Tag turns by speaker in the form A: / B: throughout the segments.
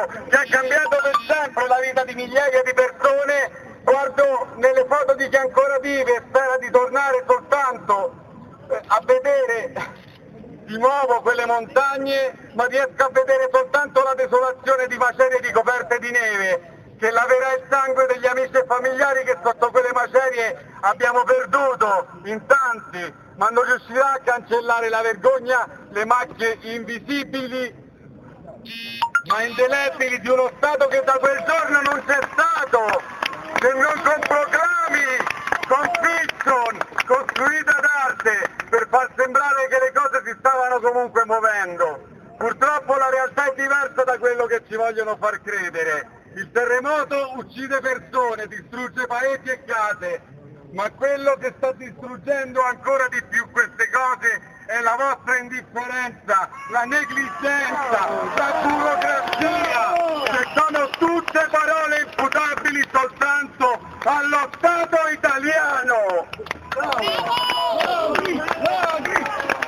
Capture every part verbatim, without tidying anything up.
A: che ha cambiato per sempre la vita di migliaia di persone, guardo nelle foto di chi è ancora vive e spera di tornare soltanto eh, a vedere di nuovo quelle montagne, ma riesco a vedere soltanto la desolazione di macerie ricoperte di neve, che laverà il sangue degli amici e familiari che sotto quelle macerie abbiamo perduto in tanti, ma non riuscirà a cancellare la vergogna, le macchie invisibili ma indelebili di uno Stato che da quel giorno non c'è stato, se non con proclami, con fiction, costruite ad arte, per far sembrare che le cose si stavano comunque muovendo. Purtroppo la realtà è diversa da quello che ci vogliono far credere. Il terremoto uccide persone, distrugge paesi e case, ma quello che sta distruggendo ancora di più queste cose è la vostra indifferenza, la negligenza, la burocrazia, che sono tutte parole imputabili soltanto allo Stato italiano.
B: Laghi! Laghi!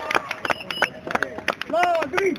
B: Laghi!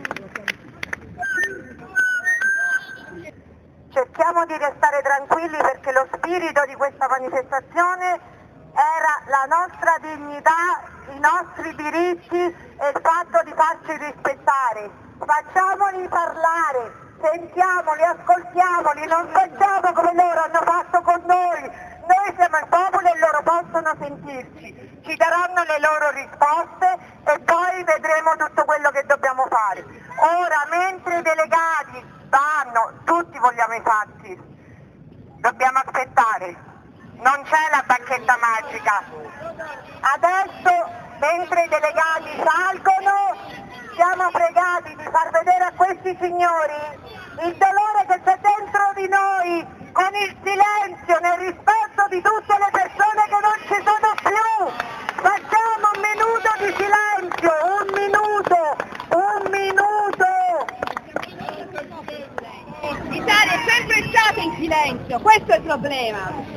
C: Cerchiamo di restare tranquilli perché lo spirito di questa manifestazione era la nostra dignità, i nostri diritti e il fatto di farci rispettare. Facciamoli parlare, sentiamoli, ascoltiamoli, non facciamo come loro hanno fatto con noi. Noi siamo il popolo e loro possono sentirci. Ci daranno le loro risposte e poi vedremo tutto quello che dobbiamo fare. Ora, mentre i delegati vanno, tutti vogliamo i fatti, dobbiamo aspettare. Non c'è la bacchetta magica. Adesso, mentre i delegati salgono, siamo pregati di far vedere a questi signori il dolore che c'è dentro di noi, con il silenzio, nel rispetto di tutte le persone che non ci sono più. Facciamo un minuto di silenzio, un minuto, un minuto.
D: L'Italia è sempre stata in silenzio, questo è il problema.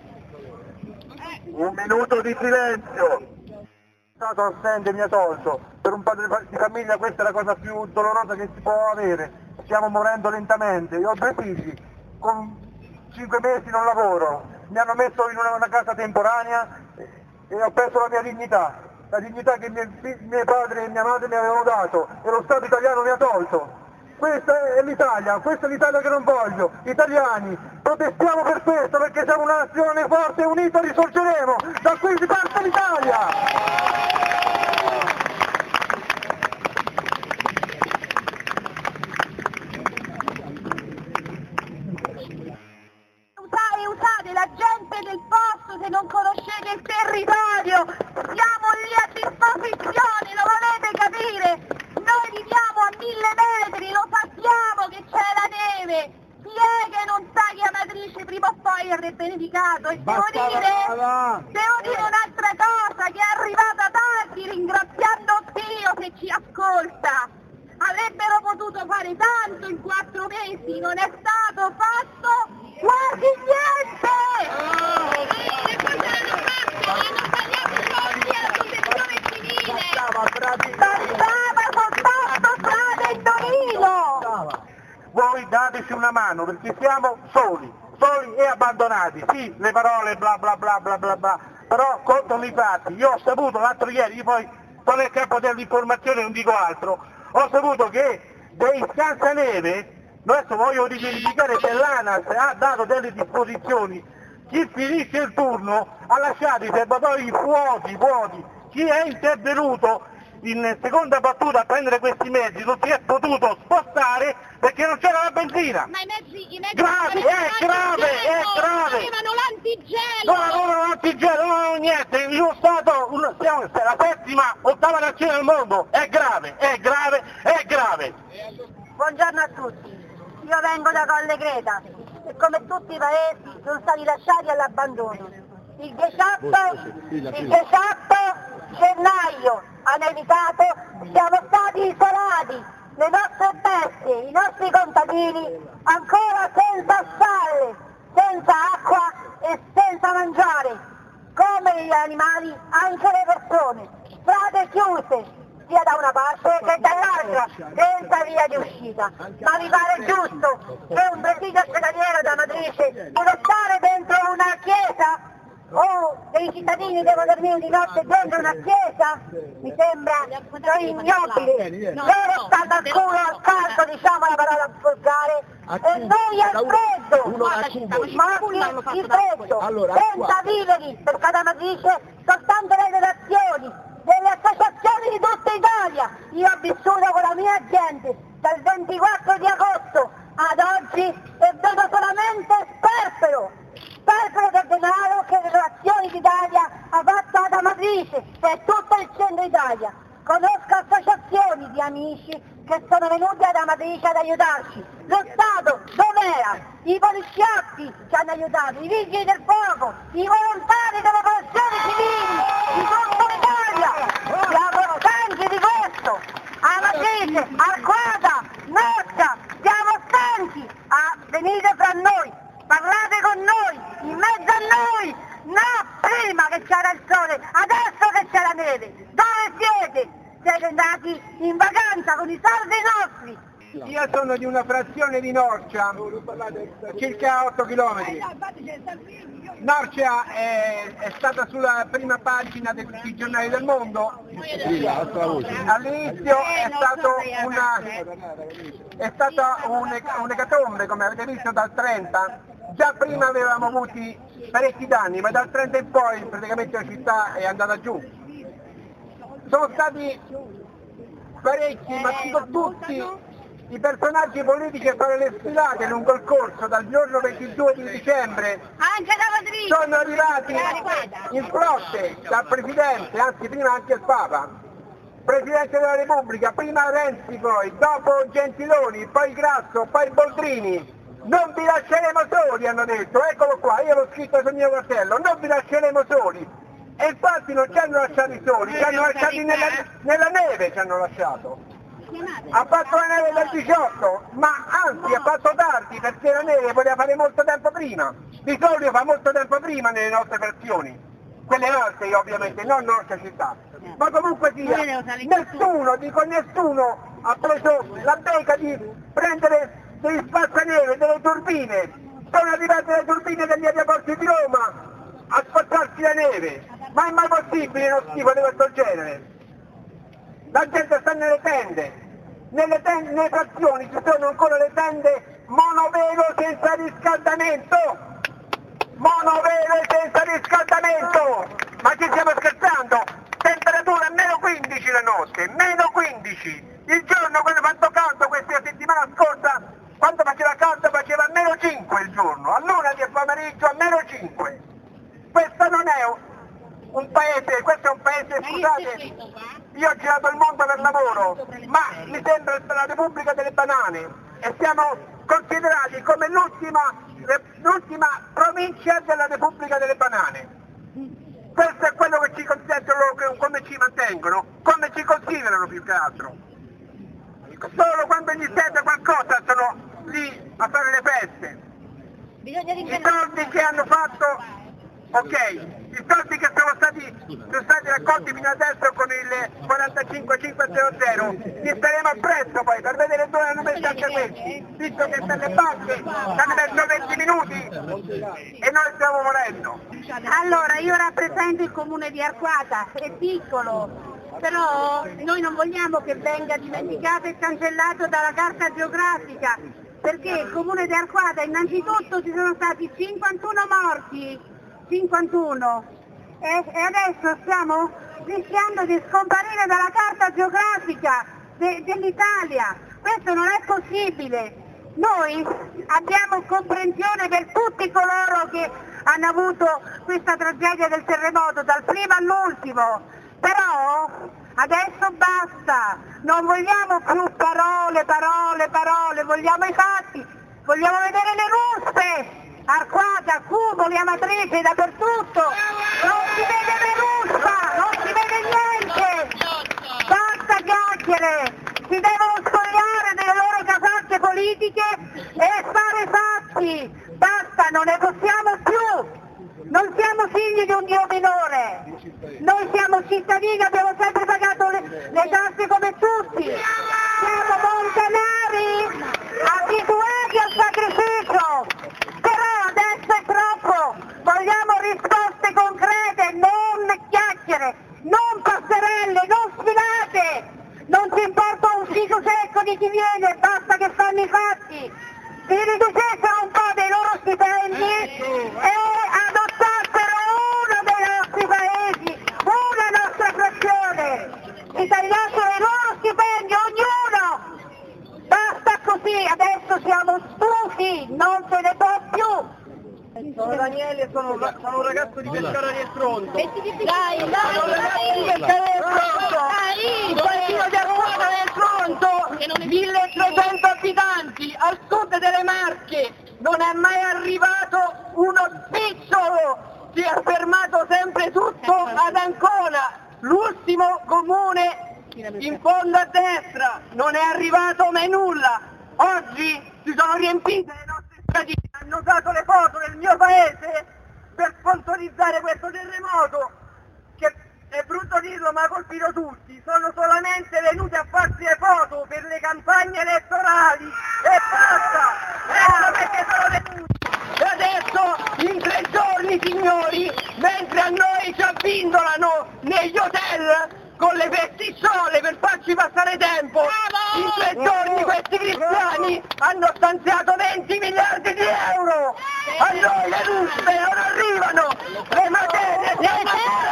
A: Un minuto di silenzio! Stato assente mi ha tolto, per un padre di famiglia questa è la cosa più dolorosa che si può avere, stiamo morendo lentamente, io ho due figli, con cinque mesi non lavoro, mi hanno messo in una, una casa temporanea e ho perso la mia dignità, la dignità che mie, mie padri e mia madre mi avevano dato e lo Stato italiano mi ha tolto. Questa è l'Italia, questa è l'Italia che non voglio, italiani, protestiamo per questo perché siamo una nazione forte e unita, risorgeremo, da qui si parte l'Italia!
C: Usate, usate la gente del posto se non conoscete il territorio, siamo lì a disposizione, lo volete capire? Noi viviamo a mille metri, lo sappiamo che c'è la neve, chi è che non sa che Amatrice prima o poi è beneficato? E devo dire, devo dire un'altra cosa, che è arrivata tardi ringraziando Dio che ci ascolta. Avrebbero potuto fare tanto in quattro mesi, non è stato fatto quasi niente! Le cose hanno fatto, hanno tagliato i soldi alla protezione civile! Bastava soltanto strade in Torino!
A: Voi dateci una mano perché siamo soli, soli e abbandonati, sì, le parole bla bla bla bla bla bla, però contano i fatti. Io ho saputo l'altro ieri, io poi sono il capo dell'informazione, non dico altro, ho saputo che dei scansaneve, adesso voglio rivendicarare che l'ANAS ha dato delle disposizioni, chi finisce il turno ha lasciato i serbatoi vuoti, vuoti, chi è intervenuto in seconda battuta a prendere questi mezzi non si è potuto spostare perché non c'era la benzina.
D: Ma i mezzi, i mezzi
A: Grave, è grave, è grave.
D: avevano l'antigelo!
A: Non avevano l'antigelo, non avevano niente, in uno stato, un, siamo la settima, ottava nazione al mondo, è grave, è grave, è grave.
C: Buongiorno a tutti, io vengo da Colle Greta e come tutti i paesi sono stati lasciati all'abbandono. Il diciotto, il diciotto gennaio ha nevicato, siamo stati isolati, le nostre bestie, i nostri contadini ancora senza stalle, senza acqua e senza mangiare, come gli animali anche le persone, strade chiuse, sia da una parte che dall'altra, senza via di uscita. Ma mi pare giusto che un presidio ospedaliero da Amatrice deve stare dentro una chiesa? O dei cittadini devono dormire di notte dentro una chiesa? Mi sembra ignobile. Loro stanno al culo, al caldo, diciamo la parola volgare, e noi al freddo, morti di freddo, senza viveri, perché ad Amatrice soltanto le donazioni delle associazioni di tutta Italia. Io ho vissuto con la mia gente dal ventiquattro di agosto ad oggi e vedo solamente sperpero. Sperpero del denaro che le Donazioni d'Italia ha fatto ad Amatrice e tutto il centro Italia. Conosco associazioni di amici che sono venuti ad Amatrice ad aiutarci. Lo Stato dov'era? I poliziotti ci hanno aiutato, i vigili del fuoco, i volontari delle protezioni civili di tutta l'Italia. Siamo stanchi di questo. Amatrice, Arquata, Norcia, siamo stanchi. Ah, venite fra noi. Parlate con noi, in mezzo a noi, no prima che c'era il sole, adesso che c'è la neve. Dove siete? Siete andati in vacanza con i soldi nostri.
A: Io sono di una frazione di Norcia, circa otto chilometri. Norcia è, è stata sulla prima pagina di tutti i giornali del mondo. All'inizio è, stato una, è stata un'ecatombe, come avete visto, dal trenta. Già prima avevamo avuti parecchi danni, ma dal trenta in poi praticamente la città è andata giù. Sono stati parecchi, ma dico tutti, i personaggi politici a fare le sfilate lungo il corso dal giorno ventidue di dicembre. Sono arrivati in flotte dal Presidente, anzi prima anche il Papa, Presidente della Repubblica, prima Renzi poi, dopo Gentiloni, poi Grasso, poi Boldrini. Non vi lasceremo soli, hanno detto, eccolo qua, io l'ho scritto sul mio cartello, non vi lasceremo soli. E infatti non ci hanno lasciati soli, ci hanno lasciati nella, nella neve, ci hanno lasciato. Ha fatto la neve del diciotto, ma anzi ha fatto tardi perché la neve poteva fare molto tempo prima. Di solito fa molto tempo prima nelle nostre frazioni, quelle alte ovviamente, non nostra città. Ma comunque sia, nessuno, dico nessuno, ha preso la becca di prendere degli spazzaneve, delle turbine. Sono arrivate le turbine degli aeroporti di Roma a spazzarsi la neve. Ma è mai possibile uno schifo di questo genere? La gente sta nelle tende. Nelle, tende, nelle frazioni ci sono ancora le tende monovelo senza riscaldamento. Monovelo senza riscaldamento. Ma ci stiamo scherzando? Temperatura meno quindici la notte, meno quindici. Il giorno quando ha fatto caldo questa settimana scorsa, quando faceva caldo faceva meno cinque il giorno, all'una di pomeriggio a meno cinque. Questo non è un, un paese, questo è un paese, scusate, io ho girato il mondo per lavoro, ma mi sembra la Repubblica delle Banane e siamo considerati come l'ultima, l'ultima provincia della Repubblica delle Banane. Questo è quello che ci consentono, come ci mantengono, come ci considerano più che altro. Solo quando gli serve qualcosa sono lì a fare le feste. I soldi che hanno fatto, ok, i soldi che sono stati, sono stati raccolti fino adesso con il quarantacinque cinquecento, li staremo appresso poi per vedere dove hanno messo anche questi, visto che per le banche hanno messo venti minuti e noi stiamo morendo.
C: Allora, io rappresento il comune di Arquata, è piccolo. Però noi non vogliamo che venga dimenticato e cancellato dalla carta geografica, perché il comune di Arquata innanzitutto ci sono stati cinquantuno morti, cinquantuno, e, e adesso stiamo rischiando di scomparire dalla carta geografica de, dell'Italia. Questo non è possibile. Noi abbiamo comprensione per tutti coloro che hanno avuto questa tragedia del terremoto, dal primo all'ultimo. Però adesso basta, non vogliamo più parole, parole, parole, vogliamo i fatti, vogliamo vedere le ruspe, Arquata, Cupoli, Amatrice, dappertutto, non si vede Veruspa, non si vede niente, basta chiacchiere, si devono spogliare delle loro casacche politiche e fare fatti, basta, non ne possiamo più. Non siamo figli di un dio minore, noi siamo cittadini, abbiamo sempre pagato le, le tasse come tutti, siamo montanari, abituati al sacrificio, però adesso è troppo, vogliamo risposte concrete, non chiacchiere, non passerelle, non sfilate, non ci importa un fico secco di chi viene, basta che fanno i fatti, si riducessero un po' dei loro stipendi e adottassero uno dei nostri paesi, una nostra frazione, si tagliassero i loro stipendi, ognuno, basta così, adesso siamo stufi, non se ne può più.
A: Sono Daniele, sono, sono un ragazzo di Pescara del Tronto.
D: Dai, dai,
A: Sono un ragazzo di Pescara del Tronto.
D: dai,
A: Il paesino di Arquata del Tronto, milletrecento abitanti, al sud delle Marche. Non è mai arrivato uno spicciolo. Si è fermato sempre tutto ad Ancona, l'ultimo comune in fondo a destra. Non è arrivato mai nulla. Oggi si sono riempite le nostre stradine. Hanno usato le foto del mio paese per sponsorizzare questo terremoto, che è brutto dirlo ma ha colpito tutti, sono solamente venuti a farsi le foto per le campagne elettorali e basta, ecco perché sono venuti. E adesso in tre giorni signori, mentre a noi ci abbindolano negli hotel con le vesticciole per farci passare tempo, in tre giorni questi cristiani hanno stanziato venti miliardi di euro, a noi le ruspe non arrivano, le materie siamo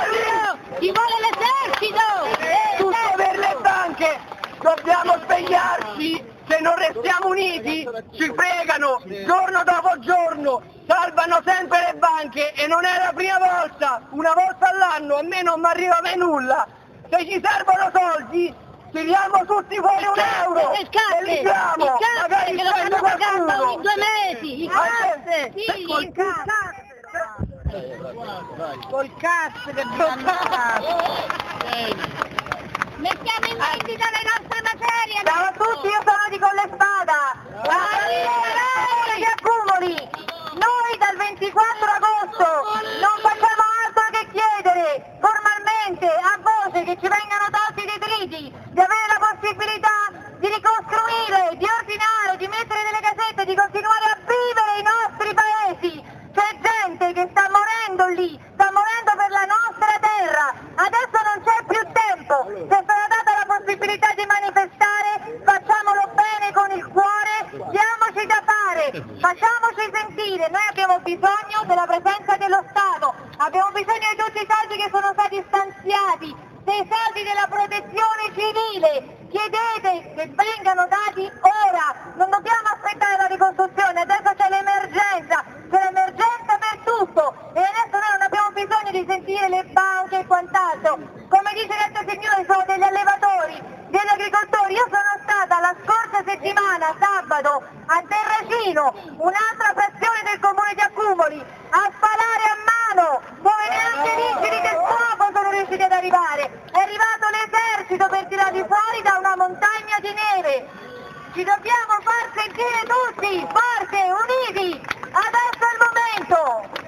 A: lì,
D: ci vuole l'esercito!
A: tutto per le banche, dobbiamo svegliarci, se non restiamo uniti ci fregano giorno dopo giorno, salvano sempre le banche e non è la prima volta, una volta all'anno a me non mi arriva mai nulla. Se ci servono soldi, tiriamo tutti fuori un euro
D: e li
A: diamo, magari
D: che lo fanno pagare
A: qualcuno.
D: in due mesi, i casse, sì,
C: Col
D: i
C: cazzo, col cazzo che abbiamo
D: mettiamo in vendita le nostre materie.
C: Ciao a tutti, io sono di Collespada, la di accumuli, noi dal ventiquattro agosto non facciamo altro che chiedere formalmente a voce che ci vengano tolti i detriti, di avere la possibilità di ricostruire, di ordinare, di mettere nelle casette, di continuare a vivere i nostri paesi. C'è gente che sta morendo lì, sta morendo per la nostra terra, adesso non c'è più tempo, se è stata data la possibilità di manifestare, facciamolo bene con il cuore, diamoci da fare, facciamoci sentire, noi abbiamo bisogno della presenza dello Stato, abbiamo bisogno di tutti i soldi che sono stati stanziati, dei soldi della protezione civile, chiedete che vengano dati ora, non dobbiamo aspettare la ricostruzione, adesso c'è l'emergenza, c'è l'emergenza per tutto e adesso noi non abbiamo bisogno di sentire le banche e quant'altro, come dice questo signore sono degli allevatori, degli agricoltori, io sono stata la scorsa settimana, sabato, a Terracino, un'altra frazione del comune di Accumoli, a spalare a mano, dove neanche i vigili del fuoco sono riusciti ad arrivare, è arrivato l'esercito per tirarli fuori da una montagna di neve, ci dobbiamo far sentire tutti, forte, uniti, adesso è il momento!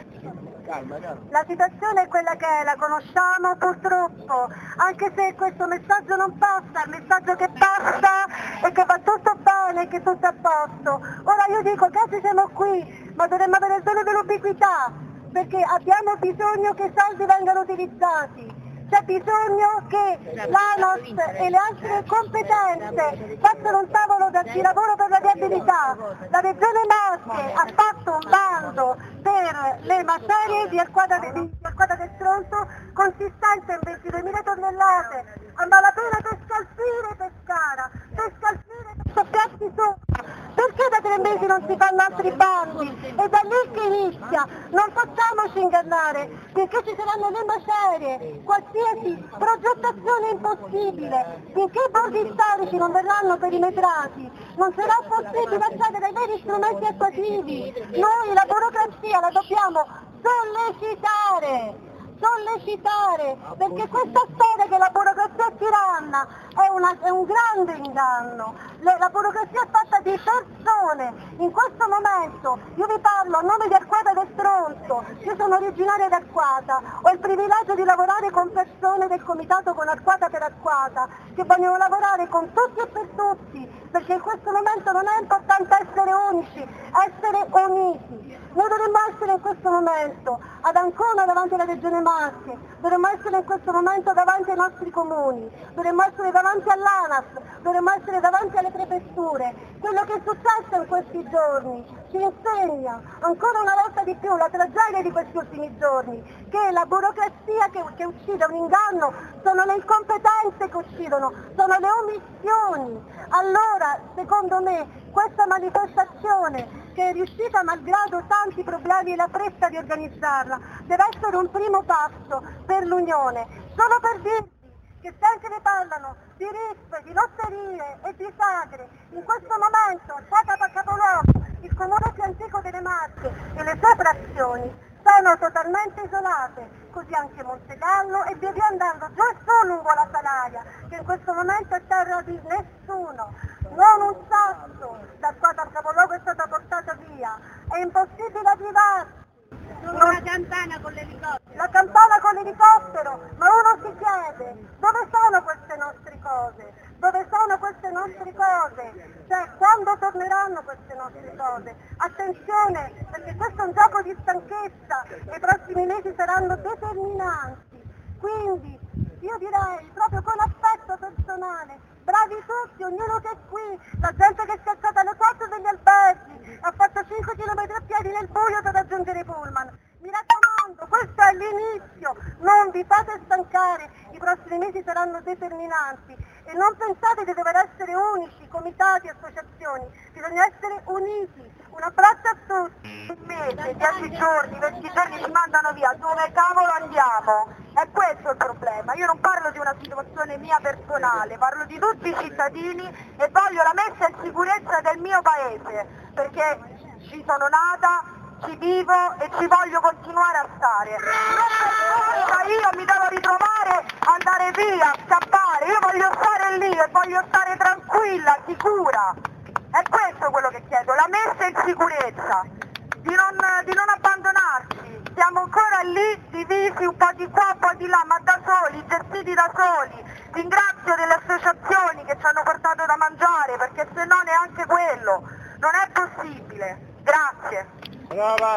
C: La situazione è quella che è, la conosciamo purtroppo, anche se questo messaggio non passa, il messaggio che passa è che va tutto bene, che tutto è a posto. Ora io dico che oggi siamo qui, ma dovremmo avere il dono dell'ubiquità, perché abbiamo bisogno che i soldi vengano utilizzati. C'è bisogno che l'ANOS e le altre competenze facciano un tavolo di lavoro per la viabilità. La Regione Marche ha fatto un bando per le materie di Arquata, di Arquata del Tronto consistente in ventiduemila tonnellate, a malapena per scalfire Pescara, per scalfire per soffiarsi sopra. Perché da tre mesi non si fanno altri bandi? È da lì che inizia, non facciamoci ingannare, perché ci saranno le macerie, qualsiasi progettazione impossibile, finché i bordi storici non verranno perimetrati, non sarà possibile accedere ai veri strumenti attuativi. Noi la burocrazia la dobbiamo sollecitare, sollecitare, perché questa storia che la burocrazia è tiranna è, una, è un grande inganno. Le, la burocrazia è fatta di persone. In questo momento io vi parlo a nome di Arquata del Tronto, io sono originaria di Arquata, ho il privilegio di lavorare con persone del comitato con Arquata per Arquata, che vogliono lavorare con tutti e per tutti, perché in questo momento non è importante essere unici, essere uniti. Noi dovremmo essere in questo momento ad Ancona davanti alla Regione Marche, dovremmo essere in questo momento davanti ai nostri comuni, dovremmo essere davanti all'ANAS, dovremmo essere davanti alle prefetture. Quello che è successo in questi giorni ci insegna ancora una volta di più la tragedia di questi ultimi giorni, che la burocrazia che, che uccide, un inganno, sono le incompetenze che uccidono, sono le omissioni. Allora, secondo me, questa manifestazione, che è riuscita malgrado tanti problemi e la fretta di organizzarla, deve essere un primo passo per l'Unione. Solo per dirvi che se anche ne parlano di riffe, di lotterie e di sagre, in questo momento Sata Capoluogo, il comune più antico delle Marche e le sue frazioni sono totalmente isolate, così anche Montegallo e via via andando giù e su lungo la Salaria, che in questo momento è terra di nessuno. Non un sasso da qua dal capoluogo è stata portata via, è impossibile arrivarci.
D: Non... La campana con l'elicottero.
C: La campana con l'elicottero, ma uno si chiede, dove sono queste nostre cose? Dove sono queste nostre cose? Cioè, quando torneranno queste nostre cose? Attenzione, perché questo è un gioco di stanchezza e i prossimi mesi saranno determinanti. Quindi, io direi, proprio con affetto personale, bravi tutti, ognuno che è qui, la gente che si è alzata alle quattro degli alberghi, ha fatto cinque chilometri a piedi nel buio per raggiungere i pullman. Mi raccomando, questo è l'inizio, non vi fate stancare, i prossimi mesi saranno determinanti e non pensate di dover essere unici, comitati, associazioni, bisogna essere uniti. Un abbraccio a tutti. Un mese, dieci giorni, venti giorni ci mandano via, dove cavolo andiamo? È questo il problema. Io non parlo di una situazione mia personale, parlo di tutti i cittadini e voglio la messa in sicurezza del mio paese, perché ci sono nata, ci vivo e ci voglio continuare a stare. Non io mi devo ritrovare, andare via, scappare, io voglio stare lì e voglio stare tranquilla, sicura. È questo quello che chiedo, la messa in sicurezza, di non, di non abbandonarci. Siamo ancora lì divisi un po' di qua, un po' di là, ma da soli, gestiti da soli. Ringrazio delle associazioni che ci hanno portato da mangiare, perché se no neanche quello. Non è possibile. Grazie.
A: Brava!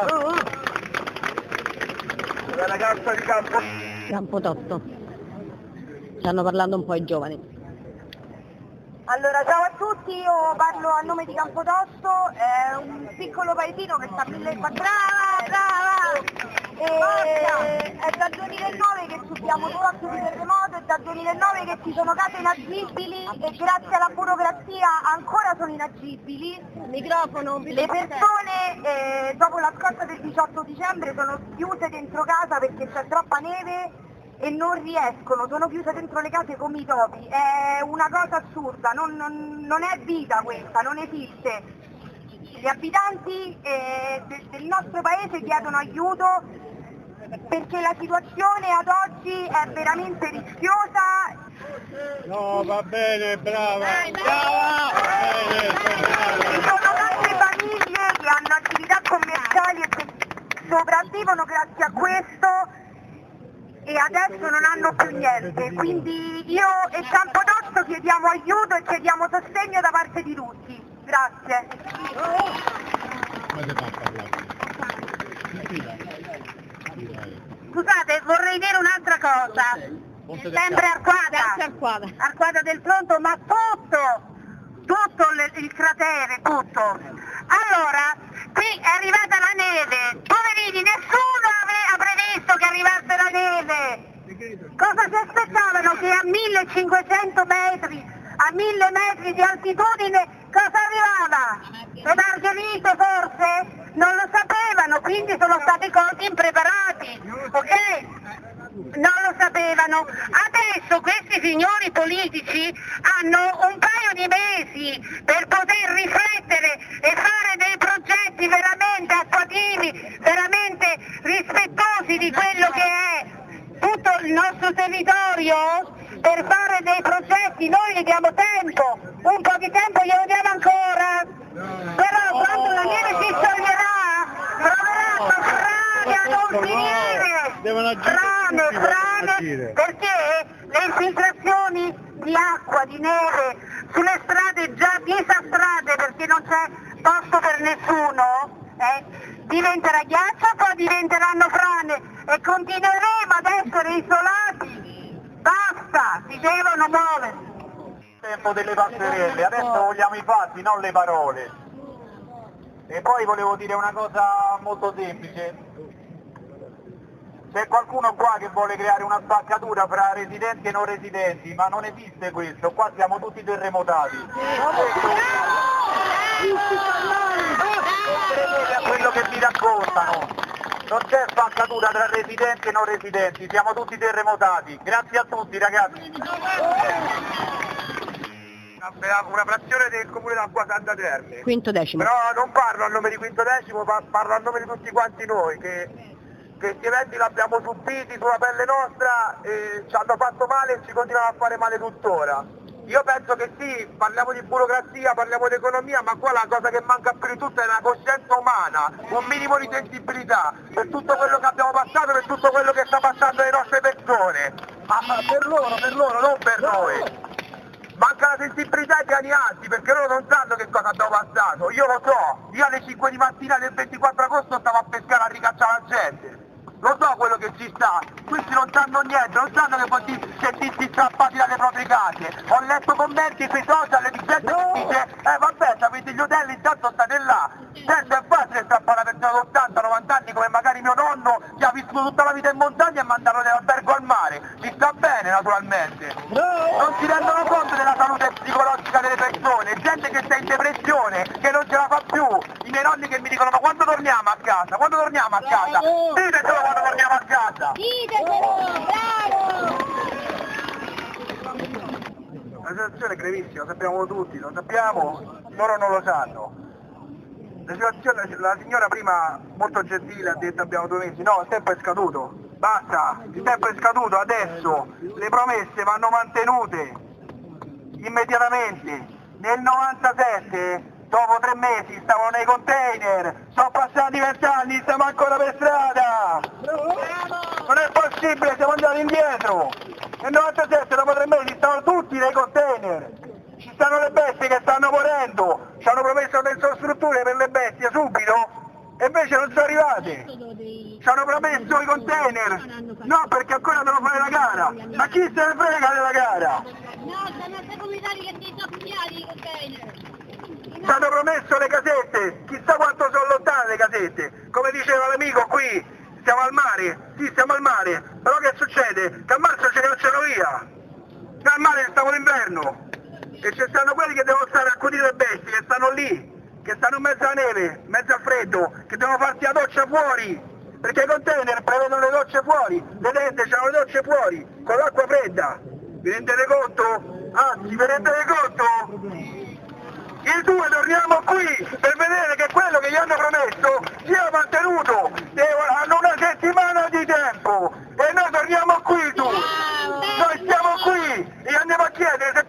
A: La ragazza di Campo...
B: Campototto. Stanno parlando un po' i giovani.
C: Allora, ciao a tutti, io parlo a nome di Campototto, è un piccolo paesino che sta a mille... Brava, brava! E è dal duemilanove che subiamo scoppio di terremoto, è dal duemilanove che ci sono case inagibili e grazie alla burocrazia ancora sono inagibili.
B: Microfono,
C: le persone eh, dopo la scossa del diciotto dicembre sono chiuse dentro casa perché c'è troppa neve e non riescono, sono chiuse dentro le case come i topi. È una cosa assurda, non, non, non è vita questa, non esiste. Gli abitanti eh, de, del nostro paese chiedono aiuto perché la situazione ad oggi è veramente rischiosa.
A: No, va bene, brava!
D: Dai,
A: Brava!
C: Ci sono tante famiglie che hanno attività commerciali e che sopravvivono grazie a questo e adesso non hanno più niente, quindi io e Campototto chiediamo aiuto e chiediamo sostegno da parte di tutti. Grazie. Scusate, vorrei dire un'altra cosa. Sempre Arquata.
B: Arquata.
C: Arquata del Tronto, ma tutto, tutto il, il cratere, tutto. Allora, qui è arrivata la neve, poverini, nessuno aveva previsto che arrivasse la neve. Cosa si aspettavano? Che a millecinquecento metri, a mille metri di altitudine, cosa arrivava? L'Argelito forse? Non lo sapevano, quindi sono stati colti impreparati, ok? Non lo sapevano. Adesso questi signori politici hanno un paio di mesi per poter riflettere e fare dei progetti veramente attuativi, veramente rispettosi di quello che è diamo tempo, un po' di tempo glielo diamo ancora, però quando la neve si scioglierà troveranno frane a non finire, frane, frane, perché le infiltrazioni di acqua, di neve sulle strade già disastrate perché non c'è posto per nessuno, eh, diventerà ghiaccio, poi diventeranno frane e continueremo ad essere isolati. Basta, si devono muovere.
A: Tempo delle passerelle, adesso vogliamo i fatti, non le parole. E poi volevo dire una cosa molto semplice. C'è qualcuno qua che vuole creare una spaccatura fra residenti e non residenti, ma non esiste questo, qua siamo tutti terremotati. Credete a quello che vi raccontano, non c'è spaccatura tra residenti e non residenti, siamo tutti terremotati. Grazie a tutti ragazzi. Una frazione del comune d'Acqua Santa Terme.
B: Quinto decimo.
A: Però non parlo a nome di Quinto Decimo, ma parlo a nome di tutti quanti noi, che, che questi eventi li abbiamo subiti sulla pelle nostra, e ci hanno fatto male e ci continuano a fare male tuttora. Io penso che sì, parliamo di burocrazia, parliamo di economia, ma qua la cosa che manca più di tutto è la coscienza umana, un minimo di sensibilità per tutto quello che abbiamo passato, per tutto quello che sta passando alle nostre persone. Ma per loro, per loro, non per noi. Manca la sensibilità ai piani alti, perché loro non sanno che cosa abbiamo passato. Io lo so, io alle cinque di mattina del ventiquattro agosto stavo a pescare a ricacciare la gente. Lo so quello che ci sta, questi non sanno niente, non sanno che poi sentirsi strappati dalle proprie case. Ho letto commenti sui social di gente che dice, eh vabbè, avete gli hotel, intanto state là. Certo è facile strappare una persona di ottanta novanta anni come magari mio nonno che ha vissuto tutta la vita in montagna e mandarlo nell'albergo al mare. Ci sta bene naturalmente. Non si rendono conto della salute psicologica delle persone, gente che sta in depressione, che non ce la fa più. I miei nonni che mi dicono, ma quando torniamo a casa? Quando torniamo a casa? Ditecelo quando torniamo a casa!
D: Ditecelo, bravo!
A: La situazione è gravissima, lo sappiamo tutti, lo sappiamo, loro non lo sanno. La situazione, la signora prima molto gentile ha detto abbiamo due mesi, no, il tempo è scaduto, basta, il tempo è scaduto, adesso le promesse vanno mantenute immediatamente. Nel novantasette, dopo tre mesi, stavano nei container, sono passati diversi anni, stiamo ancora per strada! Non è possibile, siamo andati indietro! Nel novantasette, dopo tre mesi, stavano tutti nei container! Ci stanno le bestie che stanno morendo! Ci hanno promesso delle strutture per le bestie subito! E invece non sono arrivate! Ci hanno promesso i container! No, perché ancora devono fare la gara! Ma chi se ne frega della gara?
D: No, sono i comunitari che si sono pigliati i container.
A: Ci hanno promesso le casette, chissà quanto sono lontane le casette, come diceva l'amico qui, siamo al mare, sì siamo al mare, però che succede? Che a marzo ci cacciano via, che al mare stiamo d'inverno, e ci stanno quelli che devono stare a accudire le bestie, che stanno lì, che stanno in mezzo alla neve, in mezzo al freddo, che devono farsi la doccia fuori, perché i container prevedono le docce fuori, vedete c'hanno le docce fuori, con l'acqua fredda, vi rendete conto? Anzi, vi rendete conto? I due torniamo qui per vedere che quello che gli hanno promesso sia mantenuto, hanno una settimana di tempo e noi torniamo qui tu, noi stiamo qui e andiamo a chiedere se